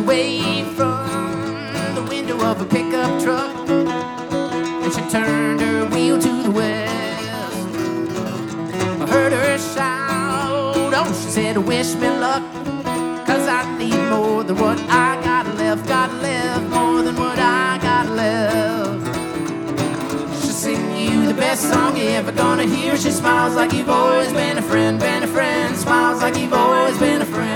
away from the window of a pickup truck, and she turned her wheel to the west. I heard her shout, oh, she said, wish me luck, 'cause I need more than what I got left. Got left more than what I got left. She'll sing you the best song you're ever gonna hear. She smiles like you've always been a friend, been a friend. Smiles like you've always been a friend.